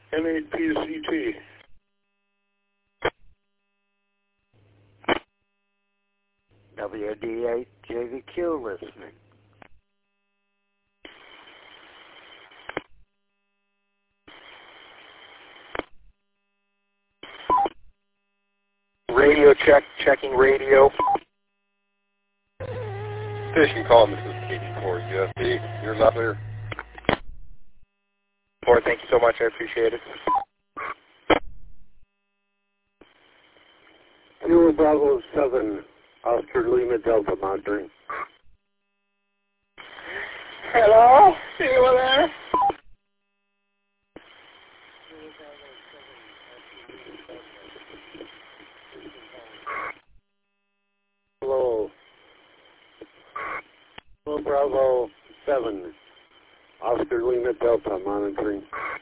N8PCT. WD8 JVQ listening. Radio check, checking radio. Station call, this is KD4 UFD. You're not clear. Thank you so much. I appreciate it. Kilo Bravo 7, Oscar Lima Delta monitoring. Hello? Anyone there? Hello. Kilo Bravo 7, Oscar Lima Delta monitoring.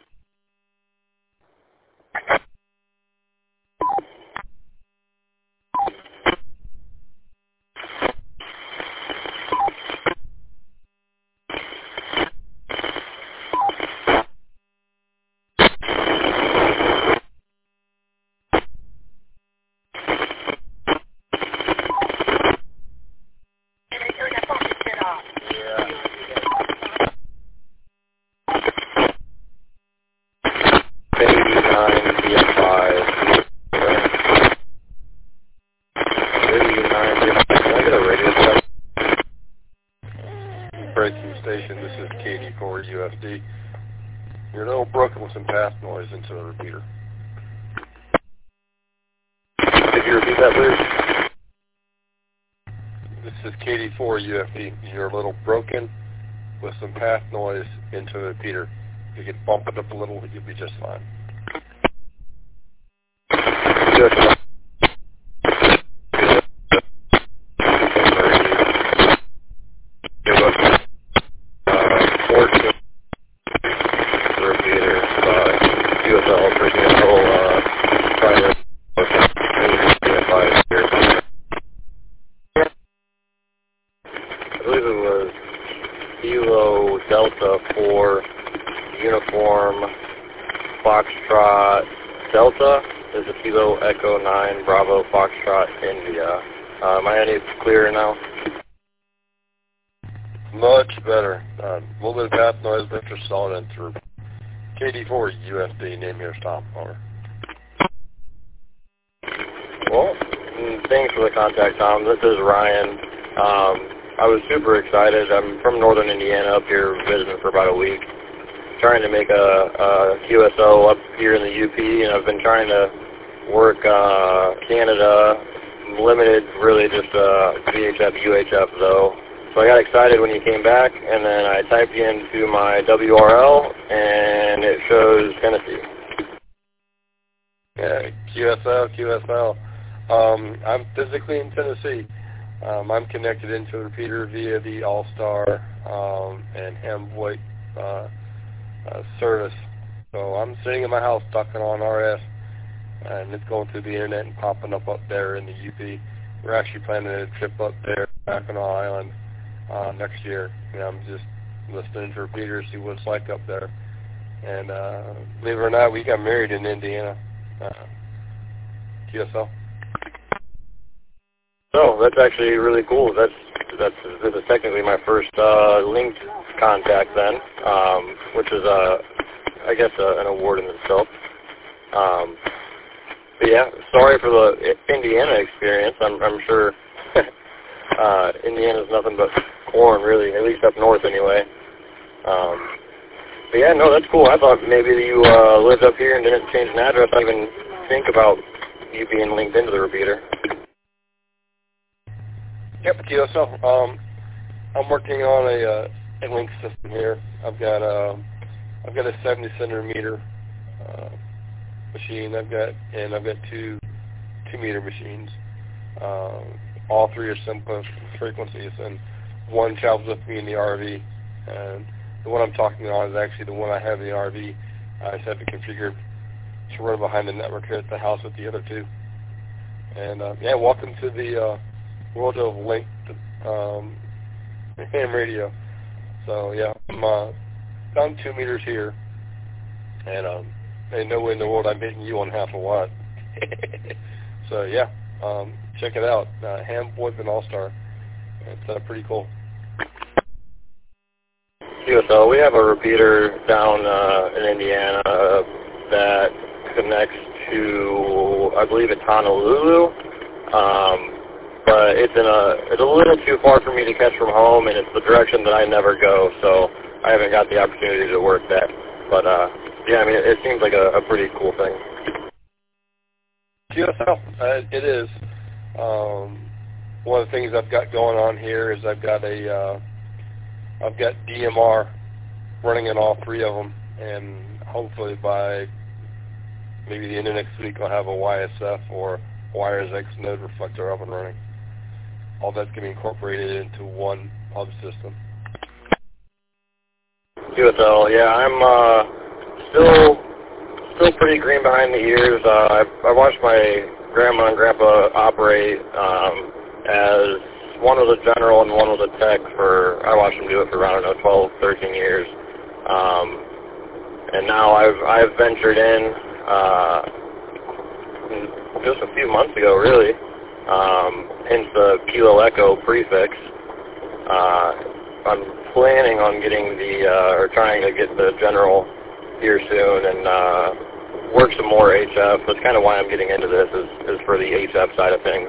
Breaking station, this is KD4 UFD. You're a little broken with some path noise into the repeater. Could you repeat that, please? This is KD4 UFD. You're a little broken with some path noise into the repeater. If you could bump it up a little, you'll be just fine. Just fine. I believe it was Kilo Delta 4 Uniform Foxtrot Delta. There's a Kilo Echo 9 Bravo Foxtrot India. Am I any clearer now? Much better. A little bit of path noise, but you're solid and through. KD4 UFD, name here is Tom. Over. Well, thanks for the contact, Tom. This is Ryan. I was super excited. I'm from northern Indiana, up here visiting for about a week, trying to make a QSO up here in the UP, and I've been trying to work Canada, limited really just VHF, UHF though. So I got excited when you came back, and then I typed into my WRL, and it shows Tennessee. Yeah, QSL. I'm physically in Tennessee. I'm connected into a repeater via the All-Star and Ham VoIP service. So I'm sitting in my house talking on RS, and it's going through the internet and popping up there in the UP. We're actually planning a trip up there, Mackinac Island, next year. I'm just listening to repeaters, see what it's like up there. And believe it or not, we got married in Indiana. QSL. So that's actually really cool. This is technically my first linked contact then, which is I guess an award in itself. But yeah, sorry for the Indiana experience. I'm sure Indiana's nothing but corn, really, at least up north anyway. But yeah, no, that's cool. I thought maybe you lived up here and didn't change an address. I didn't even think about you being linked into the repeater. Yep, QSL. I'm working on a link system here. I've got a 70 centimeter machine. I've got two 2-meter machines. All three are simple frequencies, and one travels with me in the RV. And the one I'm talking on is actually the one I have in the RV. I just have it configured to run behind the network here at the house with the other two. And yeah, welcome to the world of linked ham radio. So yeah, I'm down 2 meters here, and ain't no way in the world I'm hitting you on half a watt. So yeah, check it out. Ham Boyman All-Star. It's pretty cool. QSL, we have a repeater down in Indiana that connects to, I believe it's Honolulu, but it's a little too far for me to catch from home, and it's the direction that I never go, so I haven't got the opportunity to work that. But yeah, I mean, it seems like a pretty cool thing. QSL, it is. One of the things I've got going on here is I've got DMR running in all three of them, and hopefully by maybe the end of next week I'll have a YSF or WiresX node reflector up and running. All that's going to be incorporated into one hub system. QSL, yeah, I'm still pretty green behind the ears. I watched my grandma and grandpa operate as one was a general and one was a tech I watched them do it for around 12, 13 years. And now I've ventured in just a few months ago, really, into the Kilo Echo prefix. I'm planning on getting or trying to get the general here soon and work some more HF. That's kind of why I'm getting into this, is for the HF side of things.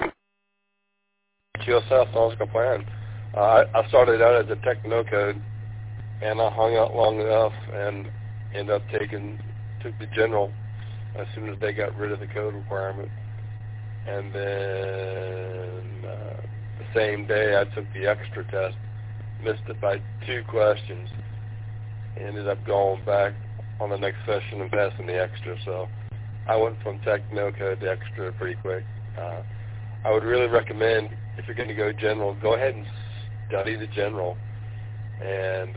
QSL sounds like a plan. I started out as a tech no code, and I hung out long enough and ended up took the general as soon as they got rid of the code requirement. And then the same day I took the extra test, missed it by 2 questions, ended up going back on the next session and passing the extra. So I went from tech no code to extra pretty quick. I would really recommend, if you're going to go general, go ahead and study the general and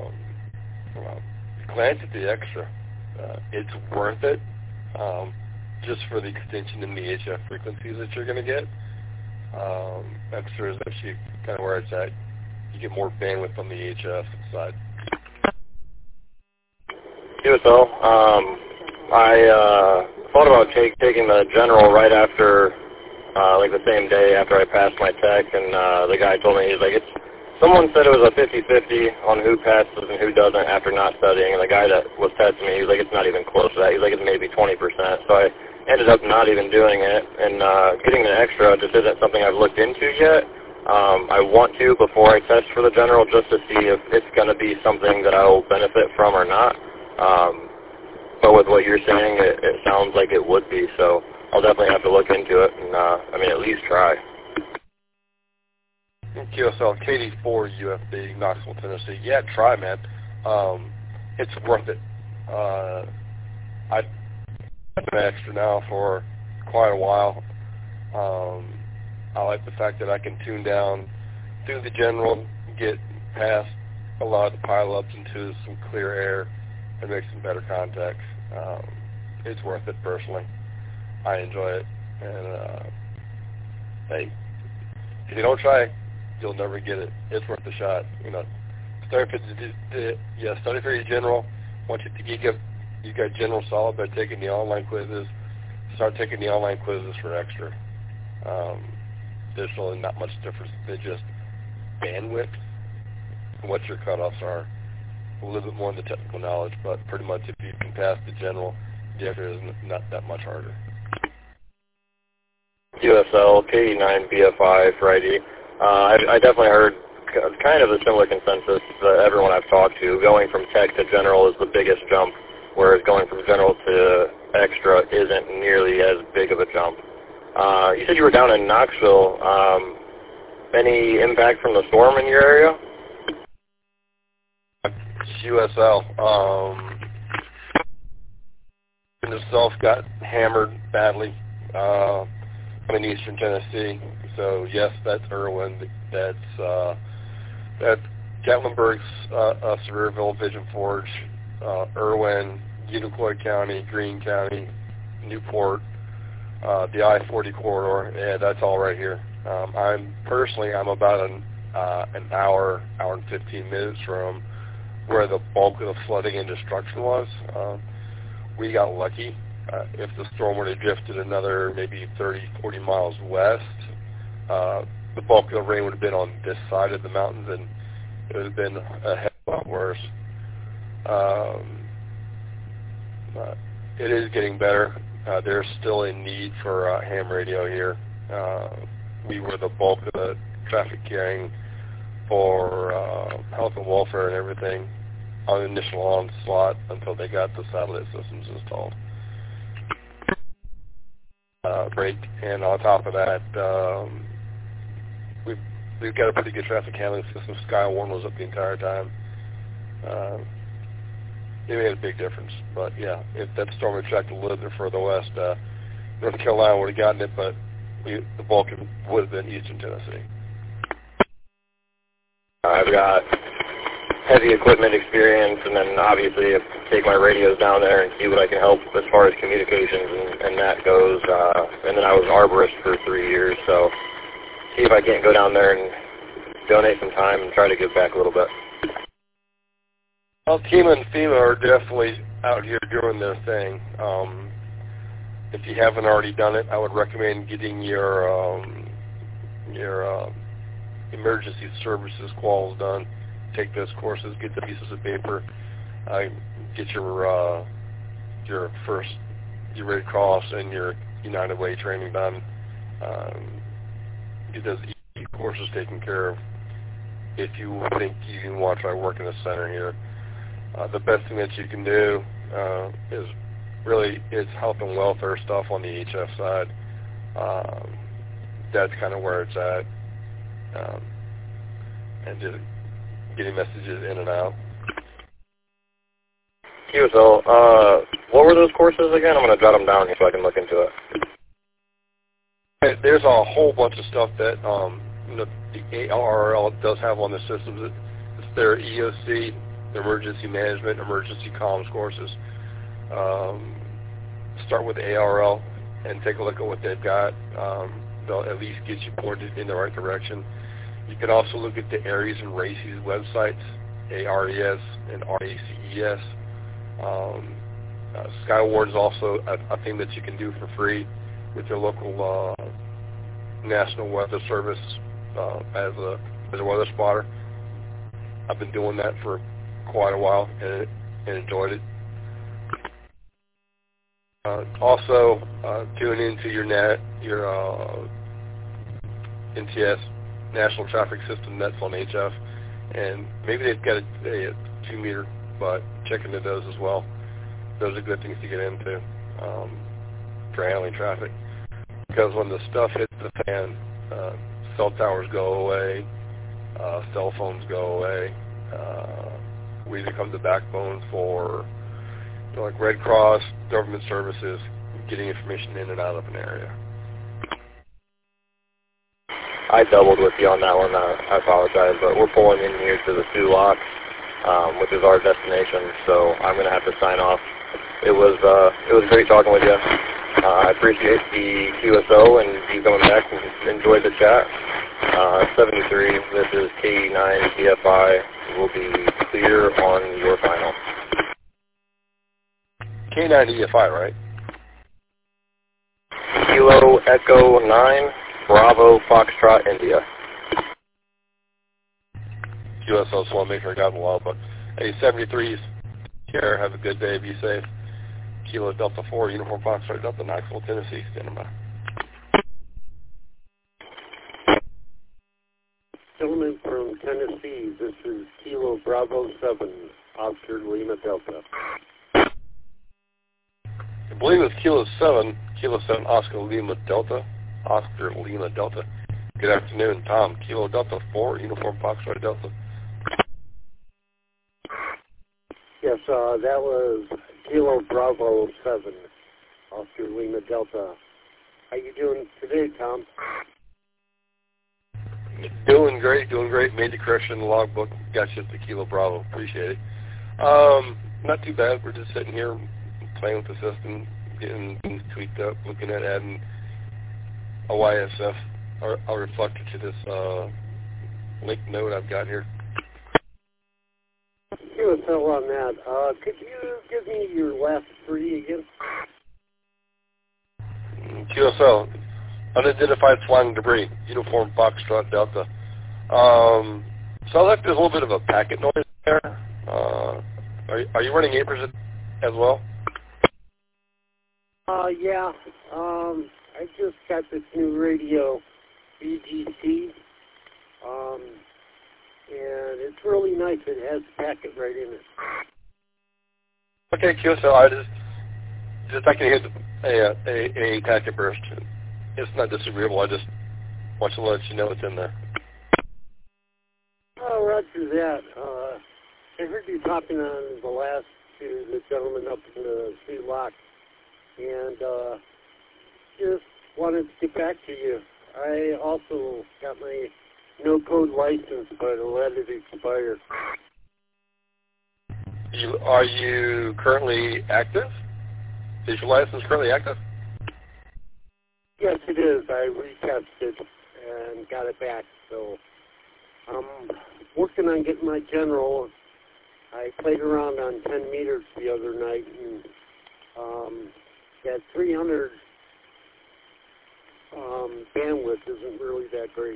glance at the extra. It's worth it just for the extension in the HF frequencies that you're going to get. Extra is actually kind of where it's at. You get more bandwidth on the HF side. QSL, I thought about taking the general right after, like the same day after I passed my tech, and the guy told me, he's like, someone said it was a 50-50 on who passes and who doesn't after not studying, and the guy that was testing me, he was like, it's not even close to that. He's like, it's maybe 20%. So I ended up not even doing it, and getting the extra just isn't something I've looked into yet. I want to before I test for the general, just to see if it's going to be something that I will benefit from or not. But with what you're saying, it sounds like it would be, so I'll definitely have to look into it and, at least try. QSL, KD4 UFB, Knoxville, Tennessee. Yeah, try, man. It's worth it. I've been extra now for quite a while. I like the fact that I can tune down through the general, get past a lot of the pile-ups into some clear air, and make some better contacts. It's worth it personally. I enjoy it, and hey, if you don't try, you'll never get it. It's worth the shot. Study for your general. Once you got general solid by taking the online quizzes, start taking the online quizzes for extra. There's really not much difference than just bandwidth and what your cutoffs are. A little bit more in the technical knowledge, but pretty much if you can pass the general, the extra is not that much harder. QSL, KD9, BFI, Friday. I definitely heard kind of a similar consensus that everyone I've talked to. Going from tech to general is the biggest jump, whereas going from general to extra isn't nearly as big of a jump. You said you were down in Knoxville. Any impact from the storm in your area? QSL. Itself got hammered badly. I'm in eastern Tennessee, so yes, that's Irwin. That's Gatlinburg's Sevierville, Vision Forge, Irwin, Unicoi County, Greene County, Newport, the I-40 corridor. Yeah, that's all right here. I'm about an hour and 15 minutes from where the bulk of the flooding and destruction was. we got lucky. If the storm would have drifted another maybe 30, 40 miles west, the bulk of the rain would have been on this side of the mountains, and it would have been a heck of a lot worse. It is getting better. There's still a need for ham radio here. We were the bulk of the traffic carrying for health and welfare and everything on the initial onslaught until they got the satellite systems installed. And on top of that, we've got a pretty good traffic handling system. Skywarn was up the entire time. It made a big difference. But yeah, if that storm had tracked a little bit further west, North Carolina would have gotten it, but the bulk of it would have been Eastern Tennessee. I've got heavy equipment experience, and then obviously take my radios down there and see what I can help as far as communications and that goes. And then I was arborist for 3 years, so see if I can't go down there and donate some time and try to give back a little bit. Well, TEMA and FEMA are definitely out here doing their thing. If you haven't already done it, I would recommend getting your emergency services quals done. Take those courses, get the pieces of paper, get your Red Cross and your United Way training done. Get those courses taken care of. If you think you can want to try working in the center here, the best thing that you can do is really it's health and welfare stuff on the HF side. That's kind of where it's at, and just getting messages in and out. QSL, what were those courses again? I'm going to jot them down here so I can look into it. There's a whole bunch of stuff that the ARRL does have on the systems. It's their EOC, Emergency Management, Emergency Comms courses. Start with ARRL and take a look at what they've got. They'll at least get you pointed in the right direction. You can also look at the ARES and RACES websites, ARES and RACES. Skywarn is also a thing that you can do for free with your local National Weather Service as a weather spotter. I've been doing that for quite a while and enjoyed it. Also, tune into your NTS, National Traffic System Nets on HF, and maybe they've got a 2-meter, but check into those as well. Those are good things to get into for handling traffic, because when the stuff hits the fan, cell towers go away, cell phones go away. We become the backbone for like Red Cross, government services, getting information in and out of an area. I doubled with you on that one. I apologize, but we're pulling in here to the Sioux Locks, which is our destination. So I'm going to have to sign off. It was great talking with you. I appreciate the QSO and you coming back and enjoyed the chat. 73. This is K9TFI. Will be clear on your final. K9TFI, right? Kilo Echo 9. Bravo, Foxtrot, India. QSL, just want to make sure I got them well, but hey, 73s, care, have a good day, be safe. Kilo Delta 4, Uniform Foxtrot, Delta, Knoxville, Tennessee, standing by. Gentlemen from Tennessee, this is Kilo Bravo 7, Oscar Lima Delta. I believe it's Kilo 7, Oscar Lima Delta. Oscar Lima Delta. Good afternoon, Tom. Kilo Delta 4, Uniform Foxtrot Delta. Yes, that was Kilo Bravo 7, Oscar Lima Delta. How you doing today, Tom? Doing great. Made the correction in the logbook. Got you to Kilo Bravo. Appreciate it. Not too bad. We're just sitting here playing with the system, getting things tweaked up, looking at adding a YSF, a reflector to this link node I've got here. QSL on that. Could you give me your last three again? QSL, unidentified flying debris, uniform Foxtrot Delta. Sounds like there's a little bit of a packet noise there. Are you running APRS as well? Yeah. I just got this new radio, BGC, and it's really nice. It has a packet right in it. Okay, QSL, I can hit a packet burst. It's not disagreeable. I just want to let you know it's in there. Oh, roger that. I heard you talking on the last to the gentleman up in the Sea Lock, and just wanted to get back to you. I also got my no-code license, but I let it expire. Are you currently active? Is your license currently active? Yes, it is. I retested and got it back, so I'm working on getting my general. I played around on 10 meters the other night, and that 300 bandwidth isn't really that great.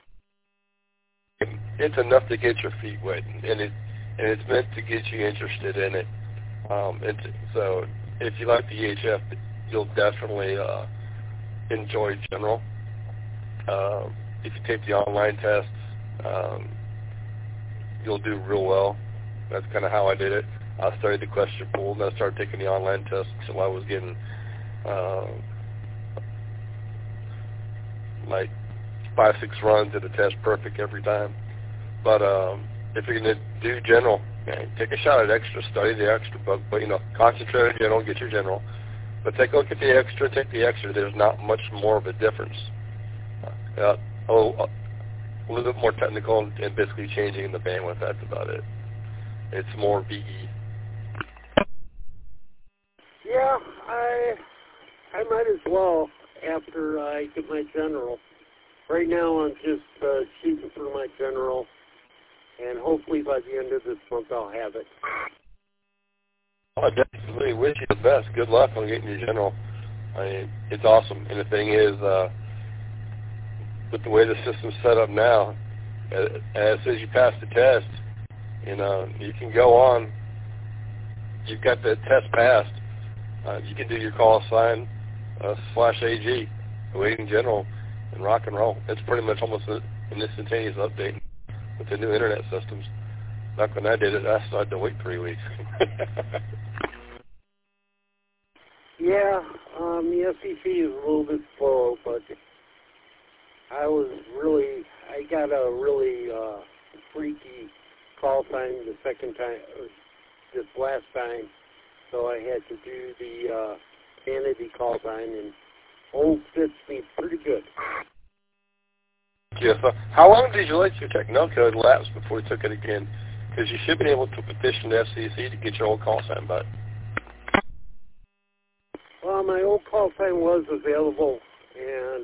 It's enough to get your feet wet, and it's meant to get you interested in it. So if you like the EHF, you'll definitely enjoy general. If you take the online tests, you'll do real well. That's kind of how I did it. I studied the question pool, and I started taking the online tests until I was getting like 5-6 runs at a test perfect every time. But if you're going to do general, take a shot at extra, study the extra, but concentrate on general, get your general. But take a look at the extra, take the extra. There's not much more of a difference. A little bit more technical and basically changing the bandwidth, that's about it. It's more VE. Yeah, I might as well after I get my general. Right now I'm just shooting for my general, and hopefully by the end of this month I'll have it. I definitely wish you the best. Good luck on getting your general. I mean, it's awesome. And the thing is, with the way the system's set up now, as soon as you pass the test, you can go on. You've got the test passed. You can do your call sign /AG, awaiting general, and rock and roll. It's pretty much almost an instantaneous update with the new internet systems. Back when I did it, I still had to wait 3 weeks. Yeah, the SEC is a little bit slow, but I got a really freaky call sign the second time, this last time, so I had to do the vanity call sign, and old fits me pretty good. Yeah, so how long did you let your techno-code lapse before you took it again? Because you should be able to petition the FCC to get your old call sign back. Well, my old call sign was available, and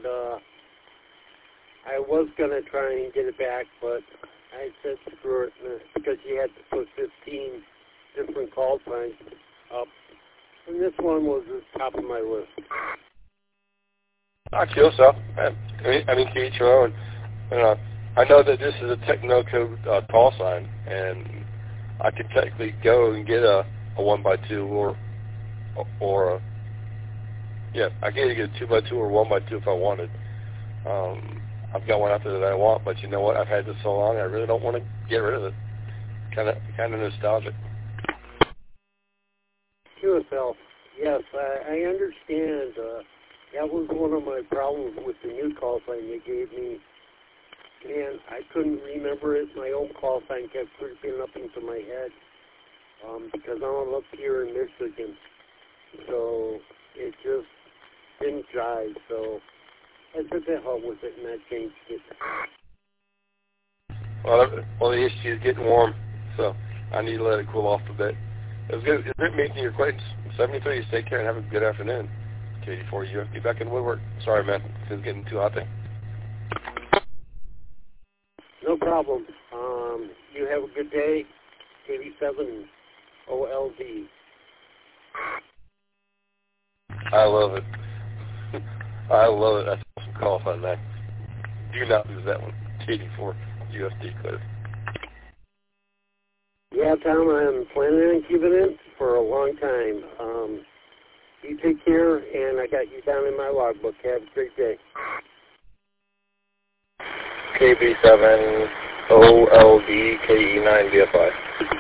I was going to try and get it back, but I said screw it, because you had to put 15 different call signs up, and this one was at the top of my list. I feel so. I mean, to each your own. I know that this is a techno-code call sign, and I could technically go and get a 1x2 or a, yeah, I can either get a 2x2 or 1x2 if I wanted. I've got one out there that I want, but you know what? I've had this so long, I really don't want to get rid of it. Kind of nostalgic. QSL, yes, I understand. That was one of my problems with the new call sign they gave me. And I couldn't remember it. My old call sign kept creeping up into my head because I'm up here in Michigan. So it just didn't jive. So I took the hell with it, and I changed it. Well, the issue is getting warm, so I need to let it cool off a bit. It was good. It was great meeting your acquaintance. 73, take care and have a good afternoon. KD4, you have to be back in woodwork. Sorry, man. It's getting too hot there. No problem. You have a good day. KD4. KB7OLD. I love it. I love it. That's awesome call sign, Mac. Do not lose that one. TD4 USD code. Yeah, Tom, I'm planning on keeping it for a long time. You take care, and I got you down in my logbook. Have a great day. KB7OLD KE9BFI.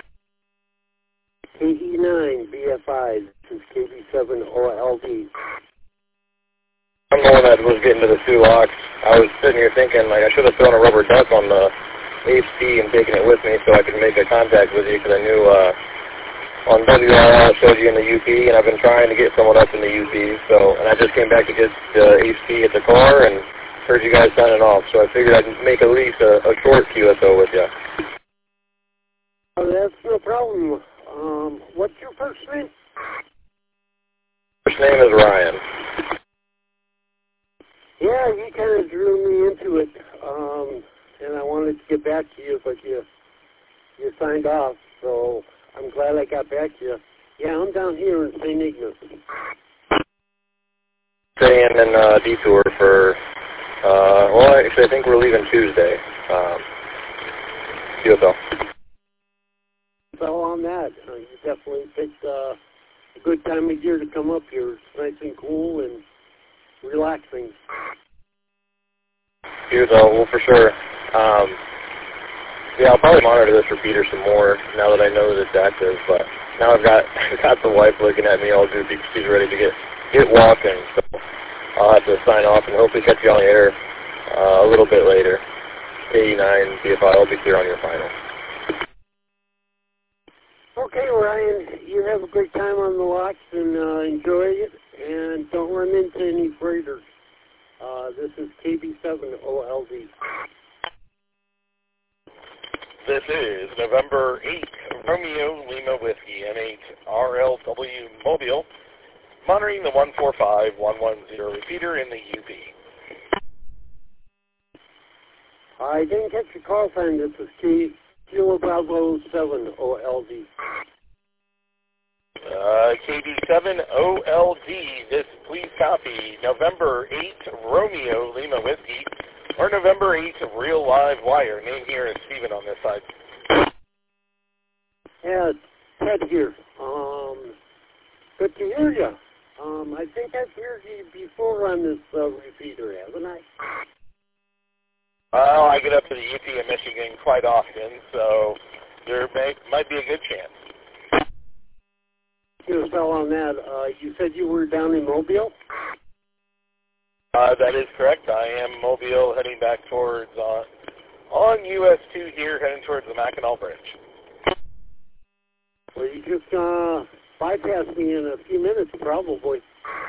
KE9BFI. This is KB7OLD. I'm the one that was getting to the two locks. I was sitting here thinking, like, I should have thrown a rubber duck on the HP and taken it with me so I could make a contact with you, because I knew on WRL it showed you in the UP, and I've been trying to get someone up in the UP. So, and I just came back to get the HP at the car and heard you guys signing off. So I figured I'd make at least a short QSO with you. Oh, that's no problem. What's your first name? First name is Ryan. Yeah, you kind of drew me into it, and I wanted to get back to you, but you signed off, so I'm glad I got back to you. Yeah, I'm down here in St. Ignace. Staying in Detour for, well, actually, I think we're leaving Tuesday. QSL. So on that, you definitely picked a good time of year to come up here. It's nice and cool and relaxing. QSL, well, for sure. Yeah, I'll probably monitor this repeater some more now that I know that it's active. But now I've got the wife looking at me all goofy. She's ready to get walking. So I'll have to sign off and hopefully catch you on the air a little bit later. KE9 BFI, I'll be clear on your final. Okay, Ryan, you have a great time on the locks and enjoy it, and don't run into any freighters. This is KB7OLD. This is November 8th, Romeo Lima Whiskey, N8RLW Mobile, monitoring the 145110 repeater in the UP. I didn't catch your call sign. This is Kilo Bravo 7 OLD. KB7OLD, this please copy, November 8th, Romeo Lima Whiskey, or November 8th, Real Live Wire. Name here is Steven on this side. Yeah, Ted here. Good to hear you. I think I've heard you before on this repeater, haven't I? Well, I get up to the UP in Michigan quite often, so there might be a good chance. You fell on that. You said you were down in Mobile? That is correct. I am Mobile, heading back towards, on US 2 here, heading towards the Mackinac Bridge. Well, you just bypassed me in a few minutes, probably.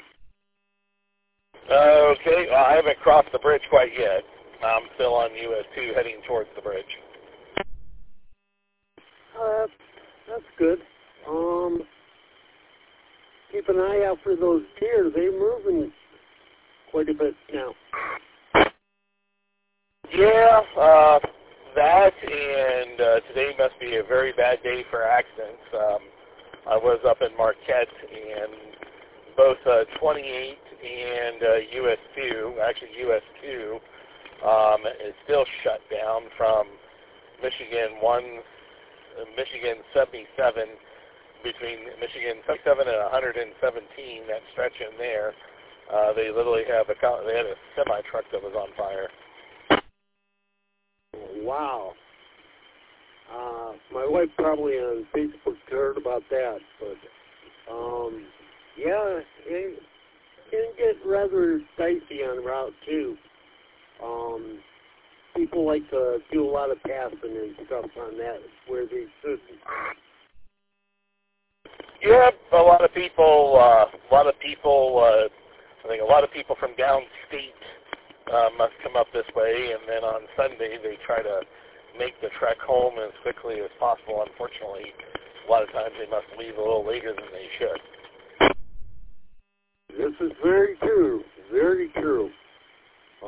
Okay, well, I haven't crossed the bridge quite yet. I'm still on US 2, heading towards the bridge. That's good. Keep an eye out for those deer. They're moving quite a bit now. Yeah, that and today must be a very bad day for accidents. I was up in Marquette, and both 28 and US 2, actually US 2, is still shut down from Michigan 77, between Michigan 77 and 117, that stretch in there. They literally had a semi-truck that was on fire. Wow. My wife probably on Facebook heard about that, but yeah, it can get rather dicey on Route 2. People like to do a lot of passing and stuff on that where they shouldn't. Yeah, a lot of people, I think a lot of people from downstate must come up this way, and then on Sunday they try to make the trek home as quickly as possible. Unfortunately, a lot of times they must leave a little later than they should. This is very true, very true.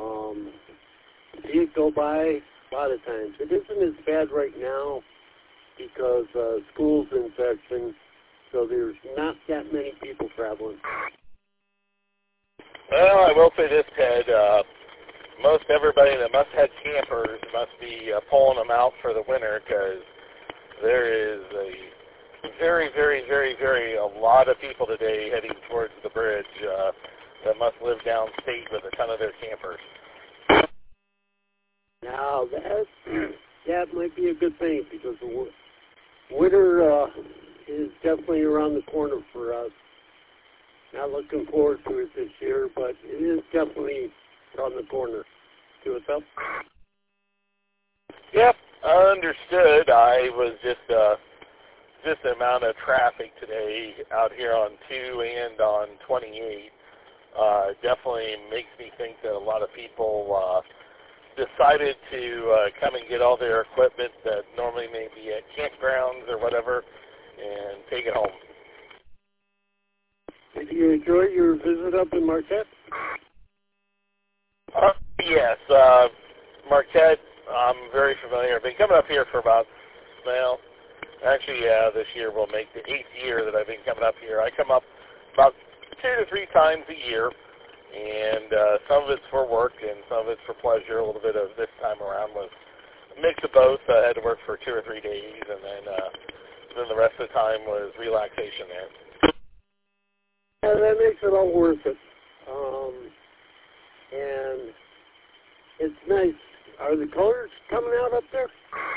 See it go by a lot of times. It isn't as bad right now, because school's in session, so there's not that many people traveling. Well, I will say this, Ted. Most everybody that must have campers must be pulling them out for the winter, because there is a a lot of people today heading towards the bridge that must live downstate with a ton of their campers. Now, that might be a good thing, because the winter is definitely around the corner for us. Not looking forward to it this year, but it is definitely around the corner. See what's up? Yep, understood. I was just the amount of traffic today out here on 2 and on 28 definitely makes me think that a lot of people decided to come and get all their equipment that normally may be at campgrounds or whatever and take it home. Did you enjoy your visit up in Marquette? Yes, Marquette, I'm very familiar. I've been coming up here for about, this year will make the 8th year that I've been coming up here. I come up about 2 to 3 times a year, and some of it's for work and some of it's for pleasure. A little bit of this time around was a mix of both. I had to work for 2 or 3 days, and then the rest of the time was relaxation there. Yeah, that makes it all worth it. And it's nice. Are the colors coming out up there?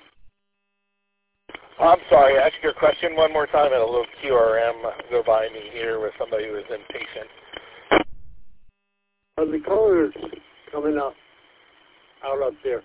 I'm sorry, ask your question one more time. I had a little QRM go by me here with somebody who was impatient. Are the colors coming out up there?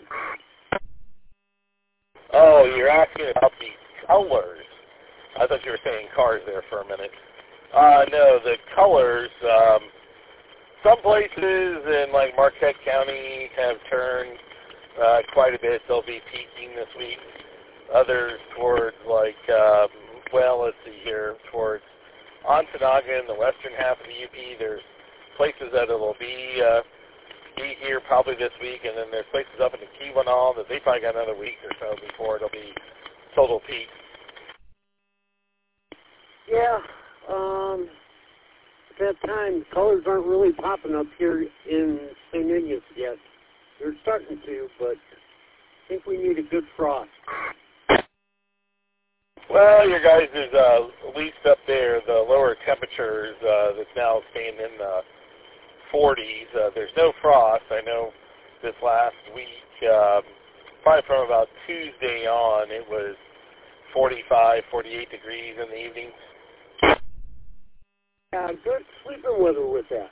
Oh, you're asking about the colors. I thought you were saying cars there for a minute. No, the colors, some places in like Marquette County have turned quite a bit. They'll be peaking this week. Others towards like, let's see here, towards Ontonaga in the western half of the UP. There's places that will be here probably this week, and then there's places up in the Keweenaw that they probably got another week or so before it'll be total peak. Yeah, at that time, colors aren't really popping up here in St. Ignace yet. They're starting to, but I think we need a good frost. Well, your guys is at least up there, the lower temperatures that's now staying in the 40s. There's no frost. I know this last week, probably from about Tuesday on, it was 45, 48 degrees in the evening. Yeah, good sleeping weather with that.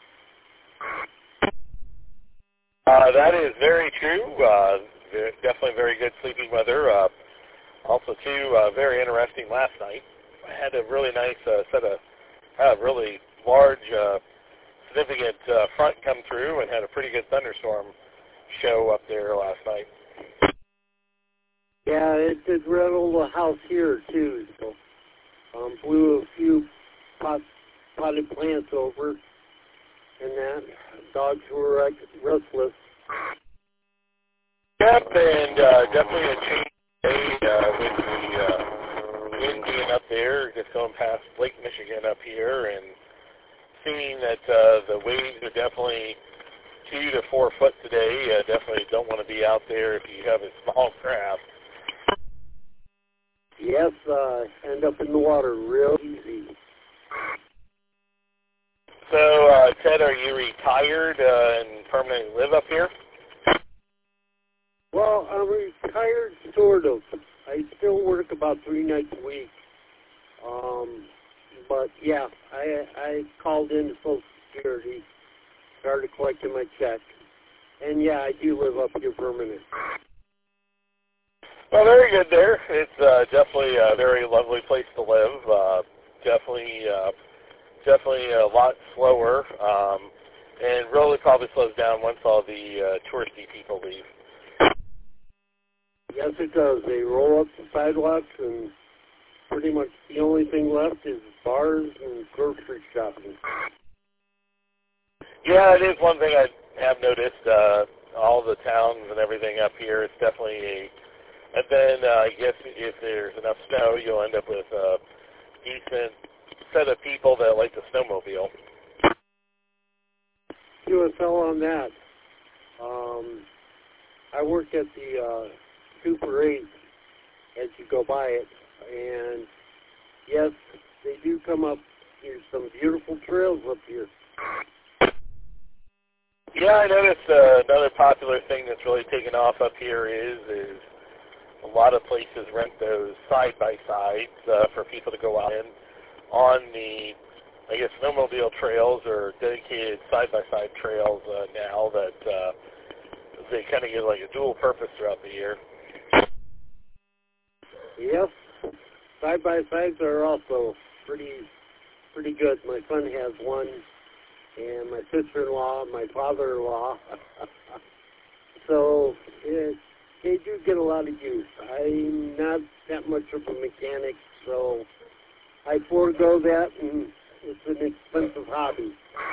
That is very true. Definitely very good sleeping weather. Also, too, very interesting last night. I had a really nice set of really large, significant front come through and had a pretty good thunderstorm show up there last night. Yeah, it did rattle the house here, too. So, blew a few potted plants over, and that. Dogs were restless. Yep, and definitely a change with the wind being up there, just going past Lake Michigan up here, and seeing that the waves are definitely 2 to 4 foot today. Definitely don't want to be out there if you have a small craft. Yes, end up in the water real easy. So, Ted, are you retired and permanently live up here? Well, I'm retired, sort of. I still work about 3 nights a week. But, yeah, I called into Social Security, started collecting my check. And, yeah, I do live up here permanent. Well, very good there. It's definitely a very lovely place to live. Definitely a lot slower, and really probably slows down once all the touristy people leave. Yes, it does. They roll up the sidewalks, and pretty much the only thing left is bars and grocery shopping. Yeah, it is one thing I have noticed. All the towns and everything up here, it's definitely And then I guess if there's enough snow, you'll end up with a decent set of people that like to snowmobile. QSL on that. I work at the Super 8 as you go by it, and yes, they do come up. There's some beautiful trails up here. Yeah, I noticed another popular thing that's really taken off up here is a lot of places rent those side-by-sides for people to go out in on the, I guess, snowmobile trails or dedicated side-by-side trails now that they kind of get like a dual purpose throughout the year. Yes, side-by-sides are also pretty good. My son has one, and my sister-in-law, my father-in-law. So they do get a lot of use. I'm not that much of a mechanic, so I forego that, and it's an expensive hobby.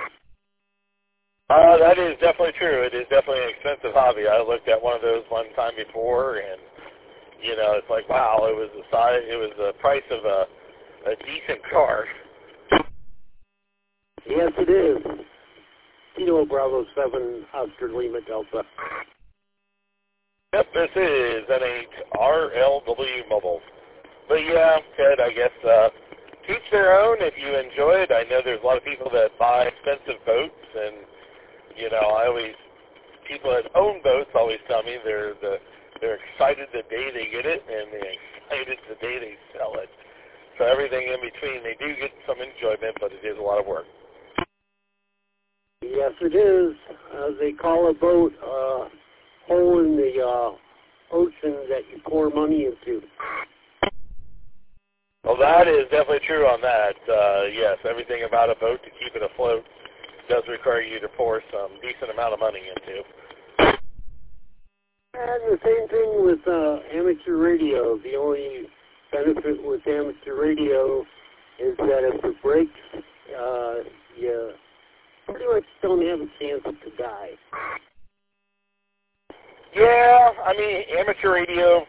That is definitely true. It is definitely an expensive hobby. I looked at one of those one time before, and you know, it's like, wow, it was the price of a decent car. Yes, it is. Kilo Bravo 7 Oscar Lima Delta. Yep, this is NHRLW Mobile. But yeah, Ted, I guess teach their own if you enjoy it. I know there's a lot of people that buy expensive boats, and you know, people that own boats always tell me they're excited the day they get it, and they're excited the day they sell it. So everything in between, they do get some enjoyment, but it is a lot of work. Yes, it is. They call a boat a hole in the ocean that you pour money into. Well, that is definitely true on that. Yes, everything about a boat to keep it afloat does require you to pour some decent amount of money into. And the same thing with amateur radio. The only benefit with amateur radio is that if it breaks, you pretty much don't have a chance to die. Yeah, I mean, amateur radio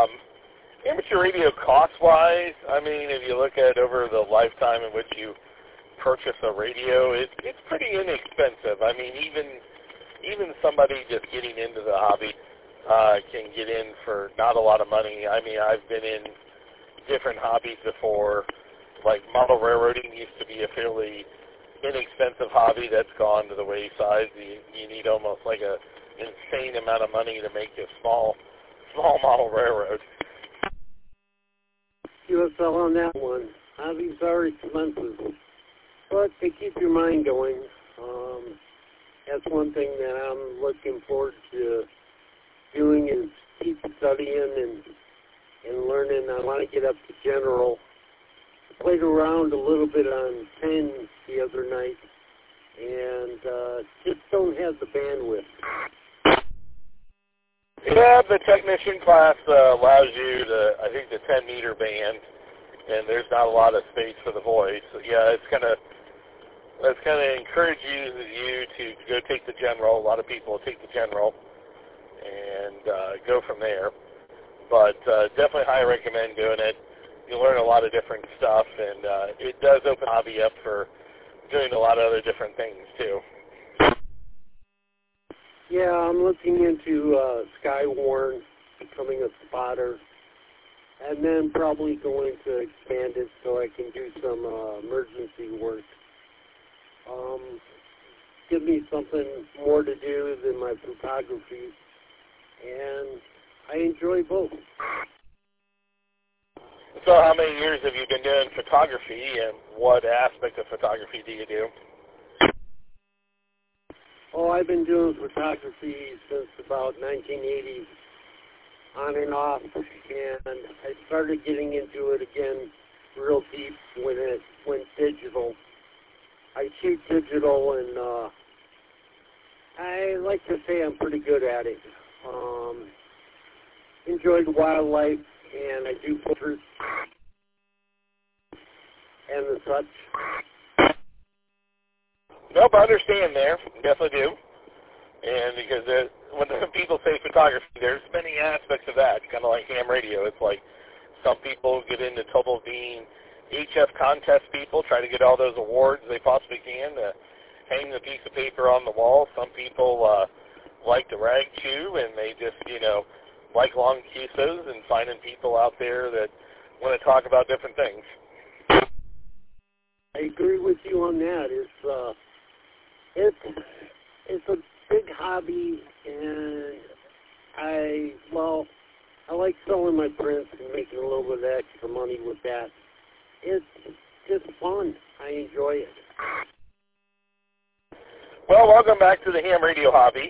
cost-wise, I mean, if you look at over the lifetime in which you purchase a radio, it's pretty inexpensive. I mean, even somebody just getting into the hobby can get in for not a lot of money. I mean, I've been in different hobbies before, like model railroading used to be a fairly inexpensive hobby that's gone to the wayside. You need almost like a insane amount of money to make a small model railroad. QSL on that one. Hobbies are expensive, but they keep your mind going. That's one thing that I'm looking forward to doing is keep studying and learning. I want to get up to general. I played around a little bit on 10 the other night, and just don't have the bandwidth. Yeah, the technician class allows you to, I think, the 10-meter band, and there's not a lot of space for the voice. So, yeah, it's gonna encourage you to go take the general. A lot of people take the general and go from there. But definitely highly recommend doing it. You learn a lot of different stuff, and it does open the hobby up for doing a lot of other different things, too. Yeah, I'm looking into Skywarn, becoming a spotter, and then probably going to expand it so I can do some emergency work. Give me something more to do than my photography, and I enjoy both. So how many years have you been doing photography, and what aspect of photography do you do? Oh, I've been doing photography since about 1980, on and off, and I started getting into it again real deep when it went digital. I shoot digital, and I like to say I'm pretty good at it. Enjoyed wildlife, and I do portraits and the such. Nope, I understand there. Definitely do. And because when people say photography, there's many aspects of that, kind of like ham radio. It's like some people get into total being HF contest people, try to get all those awards they possibly can to hang the piece of paper on the wall. Some people like to rag chew, and they just, like long QSOs and finding people out there that want to talk about different things. I agree with you on that. It's a big hobby, and I like selling my prints and making a little bit of extra money with that. It's just fun. I enjoy it. Well, welcome back to the ham radio hobby.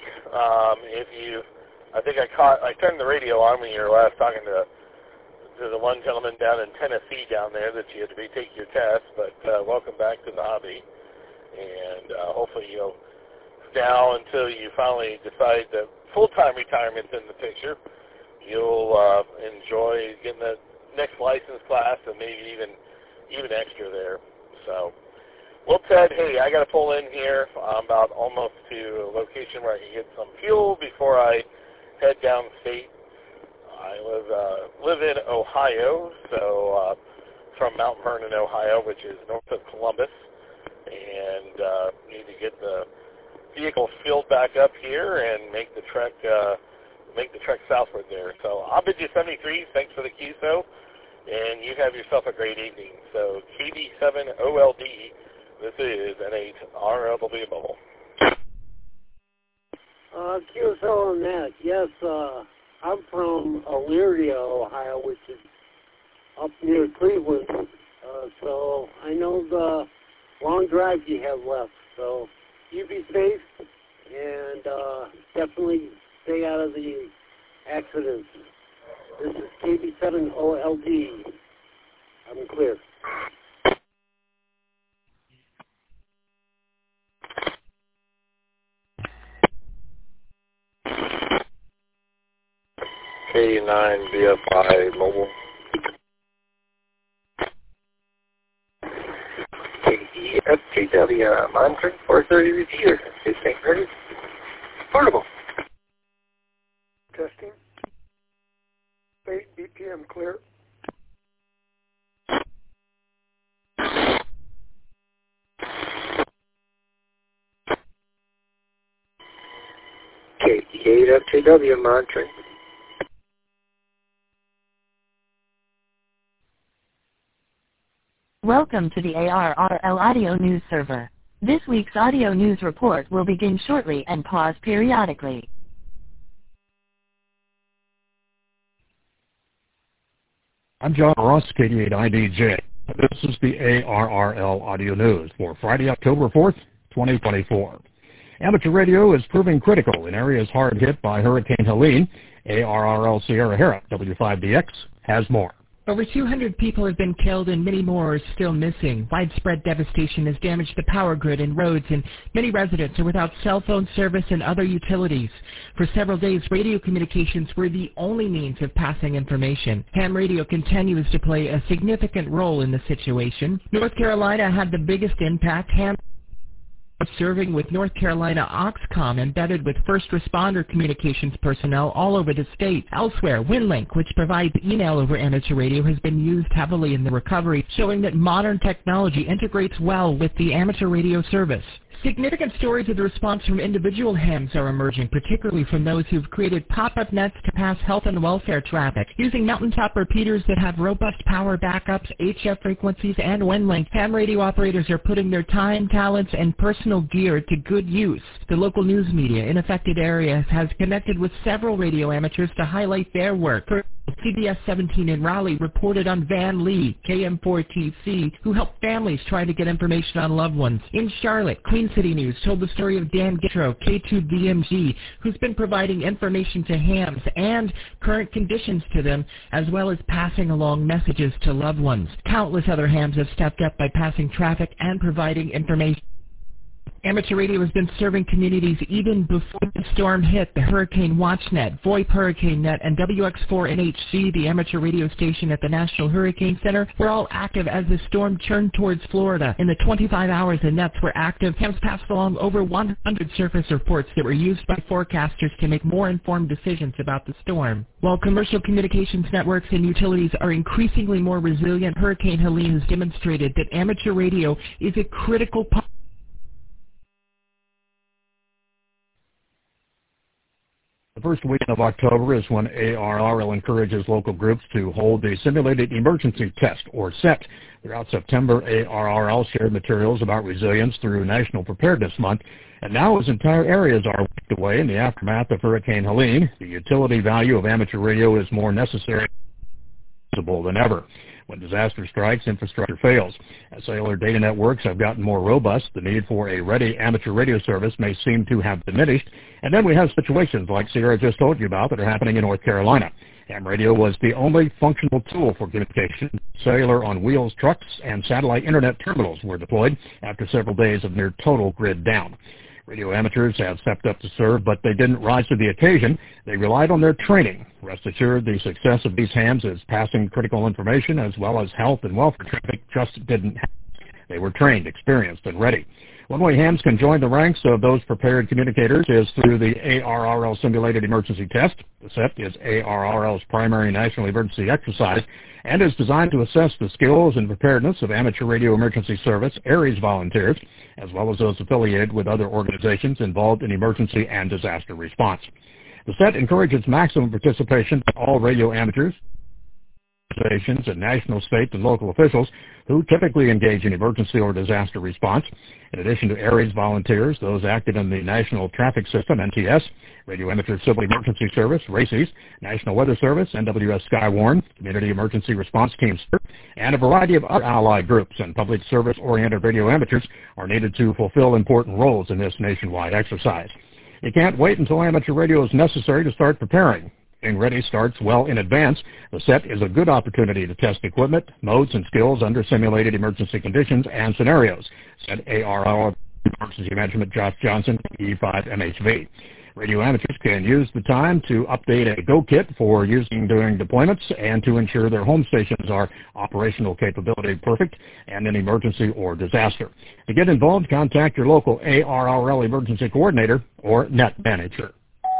I think I turned the radio on when you were last talking to the one gentleman down in Tennessee down there that you had to take your test, but welcome back to the hobby. And hopefully you'll, now until you finally decide that full-time retirement's in the picture, you'll enjoy getting the next license class and maybe even extra there. So, well, Ted, hey, I got to pull in here. I'm about almost to a location where I can get some fuel before I head downstate. I live in Ohio, so from Mount Vernon, Ohio, which is north of Columbus, and need to get the vehicle filled back up here and make the trek southward there. So I'll bid you 73. Thanks for the QSO, and you have yourself a great evening. So KB7OLD, this is N8RLW Mobile. QSO on that, yes. I'm from Elyria, Ohio, which is up near Cleveland. So I know the long drive you have left. So you be safe and definitely stay out of the accidents. This is KB7OLD. I'm clear. K9BFI Mobile. KEFTW, monitoring 430 repeater. Is St. Ready? Portable. Testing. 8 BPM clear. KE8FTW monitoring. Welcome to the ARRL Audio News Server. This week's audio news report will begin shortly and pause periodically. I'm John Ross, KD8IDJ. This is the ARRL Audio News for Friday, October 4th, 2024. Amateur radio is proving critical in areas hard hit by Hurricane Helene. ARRL Sierra Hera, W5DX, has more. Over 200 people have been killed and many more are still missing. Widespread devastation has damaged the power grid and roads, and many residents are without cell phone service and other utilities. For several days, radio communications were the only means of passing information. Ham radio continues to play a significant role in the situation. North Carolina had the biggest impact. Ham serving with North Carolina Oxcom embedded with first responder communications personnel all over the state. Elsewhere, WinLink, which provides email over amateur radio, has been used heavily in the recovery, showing that modern technology integrates well with the amateur radio service. Significant stories of the response from individual hams are emerging, particularly from those who've created pop-up nets to pass health and welfare traffic. Using mountaintop repeaters that have robust power backups, HF frequencies, and WinLink, ham radio operators are putting their time, talents, and personal gear to good use. The local news media in affected areas has connected with several radio amateurs to highlight their work. CBS 17 in Raleigh reported on Van Lee, KM4TC, who helped families try to get information on loved ones. In Charlotte, Queen City News told the story of Dan Gitro, K2BMG, who's been providing information to hams and current conditions to them, as well as passing along messages to loved ones. Countless other hams have stepped up by passing traffic and providing information. Amateur radio has been serving communities even before the storm hit. The Hurricane WatchNet, VoIP Hurricane Net, and WX4NHC, the amateur radio station at the National Hurricane Center, were all active as the storm churned towards Florida. In the 25 hours the nets were active, hams passed along over 100 surface reports that were used by forecasters to make more informed decisions about the storm. While commercial communications networks and utilities are increasingly more resilient, Hurricane Helene has demonstrated that amateur radio is a critical part. The first week of October is when ARRL encourages local groups to hold the Simulated Emergency Test, or SET. Throughout September, ARRL shared materials about resilience through National Preparedness Month, and now as entire areas are wiped away in the aftermath of Hurricane Helene, the utility value of amateur radio is more necessary than ever. When disaster strikes, infrastructure fails. As cellular data networks have gotten more robust, the need for a ready amateur radio service may seem to have diminished. And then we have situations like Sierra just told you about that are happening in North Carolina. Ham radio was the only functional tool for communication. Cellular on wheels trucks and satellite internet terminals were deployed after several days of near total grid down. Radio amateurs have stepped up to serve, but they didn't rise to the occasion. They relied on their training. Rest assured, the success of these hams is passing critical information as well as health and welfare traffic just didn't happen. They were trained, experienced, and ready. One way hams can join the ranks of those prepared communicators is through the ARRL Simulated Emergency Test. The SET is ARRL's primary national emergency exercise and is designed to assess the skills and preparedness of amateur radio emergency service, ARES volunteers, as well as those affiliated with other organizations involved in emergency and disaster response. The SET encourages maximum participation by all radio amateurs, organizations, and national, state, and local officials who typically engage in emergency or disaster response. In addition to ARES volunteers, those active in the National Traffic System, NTS, Radio Amateur Civil Emergency Service, RACES, National Weather Service, NWS Skywarn, Community Emergency Response Teams, and a variety of other allied groups and public service-oriented radio amateurs are needed to fulfill important roles in this nationwide exercise. You can't wait until amateur radio is necessary to start preparing. Getting ready starts well in advance. The SET is a good opportunity to test equipment, modes, and skills under simulated emergency conditions and scenarios, said ARRL Emergency Management Josh Johnson, E5MHV. Radio amateurs can use the time to update a Go Kit for using during deployments and to ensure their home stations are operational capability perfect and in emergency or disaster. To get involved, contact your local ARRL emergency coordinator or net manager.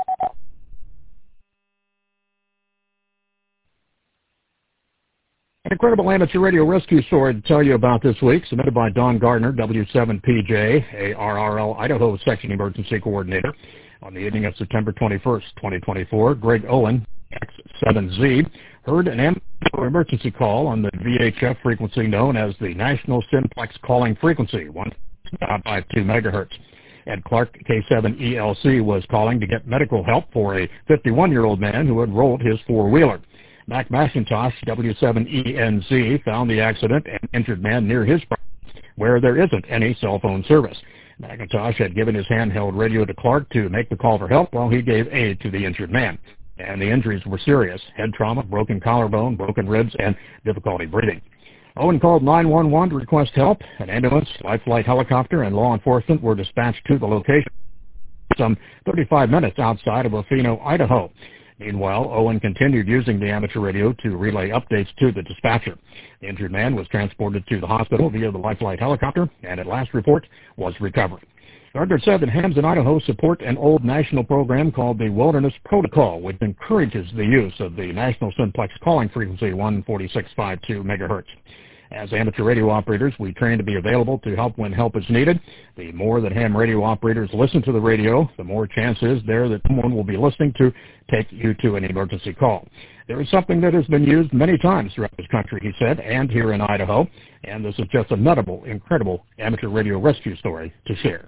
An incredible amateur radio rescue story to tell you about this week, submitted by Don Gardner, W7PJ, ARRL Idaho Section Emergency Coordinator. On the evening of September 21st, 2024, Greg Owen, X7Z, heard an amateur emergency call on the VHF frequency known as the National Simplex Calling Frequency, 1.52 megahertz. Ed Clark, K7ELC, was calling to get medical help for a 51-year-old man who had rolled his four-wheeler. Mac McIntosh, W7ENZ, found the accident and injured man near his property, where there isn't any cell phone service. McIntosh had given his handheld radio to Clark to make the call for help while he gave aid to the injured man. And the injuries were serious: head trauma, broken collarbone, broken ribs, and difficulty breathing. Owen called 911 to request help. An ambulance, life flight helicopter, and law enforcement were dispatched to the location, some 35 minutes outside of Ofino, Idaho. Meanwhile, Owen continued using the amateur radio to relay updates to the dispatcher. The injured man was transported to the hospital via the life flight helicopter and at last report was recovering. Gardner said that hams in Idaho support an old national program called the Wilderness Protocol, which encourages the use of the National Simplex Calling Frequency, 146.52 megahertz. As amateur radio operators, we train to be available to help when help is needed. The more that ham radio operators listen to the radio, the more chance is there that someone will be listening to take you to an emergency call. There is something that has been used many times throughout this country, he said, and here in Idaho, and this is just a notable, incredible amateur radio rescue story to share.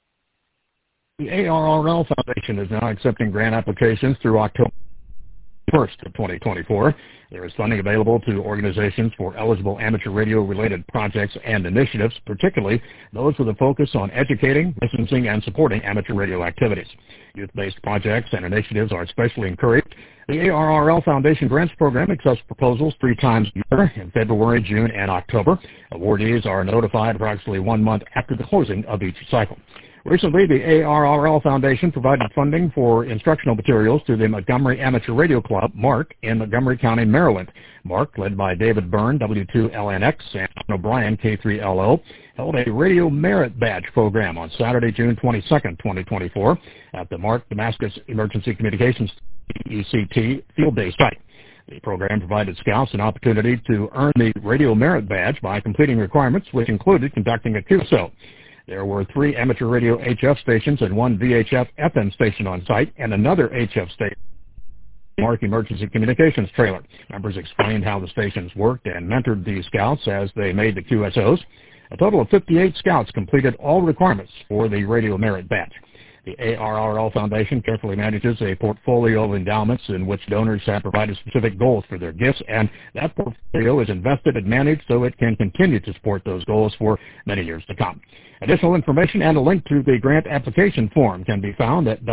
The ARRL Foundation is now accepting grant applications through October 1st of 2024. There is funding available to organizations for eligible amateur radio-related projects and initiatives, particularly those with a focus on educating, licensing, and supporting amateur radio activities. Youth-based projects and initiatives are especially encouraged. The ARRL Foundation Grants Program accepts proposals 3 times a year in February, June, and October. Awardees are notified approximately 1 month after the closing of each cycle. Recently, the ARRL Foundation provided funding for instructional materials to the Montgomery Amateur Radio Club, MARC, in Montgomery County, Maryland. MARC, led by David Byrne, W2LNX, and O'Brien, K3LO, held a Radio Merit Badge program on Saturday, June 22, 2024, at the MARC Damascus Emergency Communications ECT Field Day site. The program provided scouts an opportunity to earn the Radio Merit Badge by completing requirements, which included conducting a QSO. There were 3 amateur radio HF stations and 1 VHF FM station on site, and another HF station, MARC Emergency Communications trailer. Members explained how the stations worked and mentored the scouts as they made the QSOs. A total of 58 scouts completed all requirements for the Radio Merit Badge. The ARRL Foundation carefully manages a portfolio of endowments in which donors have provided specific goals for their gifts, and that portfolio is invested and managed so it can continue to support those goals for many years to come. Additional information and a link to the grant application form can be found at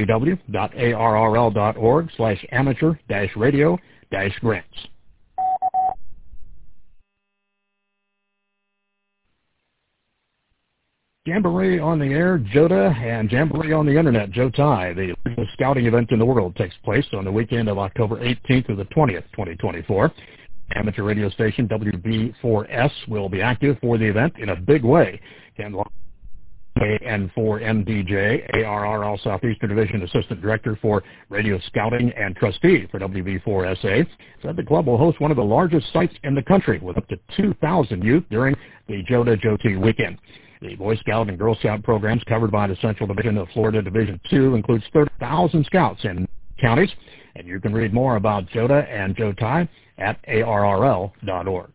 www.arrl.org/amateur-radio-grants. Jamboree on the Air, JOTA, and Jamboree on the Internet, JOTI, the largest scouting event in the world, takes place on the weekend of October 18th through the 20th, 2024. Amateur radio station WB4S will be active for the event in a big way. Ken N4MDJ, ARRL Southeastern Division Assistant Director for Radio Scouting and Trustee for WB4SA, said the club will host one of the largest sites in the country with up to 2,000 youth during the JOTA-JOTI weekend. The Boy Scout and Girl Scout programs covered by the Central Division of Florida Division 2 includes 30,000 scouts in counties, and you can read more about JOTA and JOTI at arrl.org.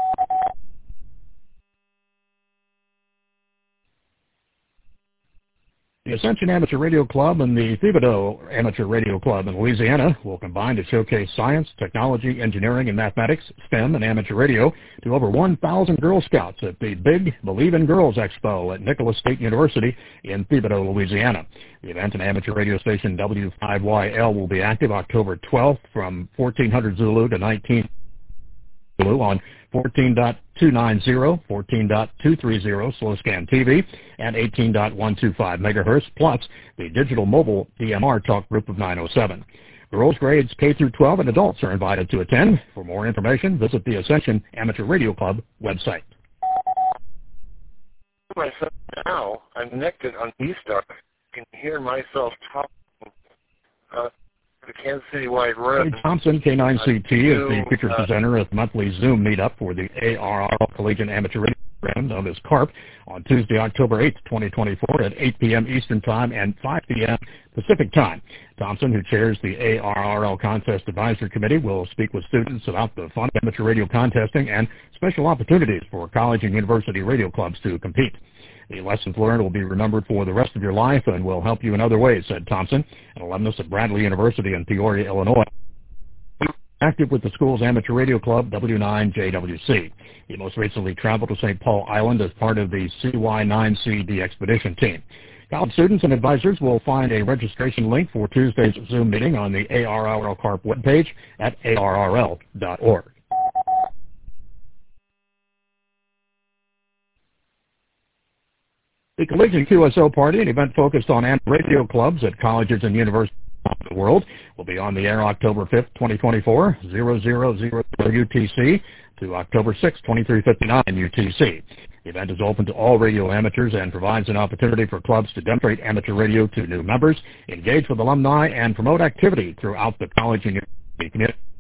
The Ascension Amateur Radio Club and the Thibodaux Amateur Radio Club in Louisiana will combine to showcase science, technology, engineering, and mathematics, STEM, and amateur radio to over 1,000 Girl Scouts at the Big Believe in Girls Expo at Nicholas State University in Thibodaux, Louisiana. The event and amateur radio station W5YL will be active October 12th from 1400 Zulu to 19 Zulu on 14.290, 14.230 slow scan TV, and 18.125 megahertz, plus the digital mobile DMR talk group of 907. Girls grades K through 12 and adults are invited to attend. For more information, visit the Ascension Amateur Radio Club website. Myself now, I'm connected on eStar. I can hear myself talking. The Kansas City-wide road. Ray Thompson, K9CT, is the featured presenter at the monthly Zoom meetup for the ARRL Collegiate Amateur Radio Program, known as CARP, on Tuesday, October 8th, 2024, at 8 p.m. Eastern Time and 5 p.m. Pacific Time. Thompson, who chairs the ARRL Contest Advisory Committee, will speak with students about the fun of amateur radio contesting and special opportunities for college and university radio clubs to compete. The lessons learned will be remembered for the rest of your life and will help you in other ways, said Thompson, an alumnus of Bradley University in Peoria, Illinois. Active with the school's amateur radio club, W9JWC. He most recently traveled to St. Paul Island as part of the CY9CD expedition team. College students and advisors will find a registration link for Tuesday's Zoom meeting on the ARRL CARP webpage at arrl.org. The Collegiate QSO Party, an event focused on amateur radio clubs at colleges and universities around the world, will be on the air October 5th, 2024, 0000 UTC to October 6th, 2359 UTC. The event is open to all radio amateurs and provides an opportunity for clubs to demonstrate amateur radio to new members, engage with alumni, and promote activity throughout the college and university community.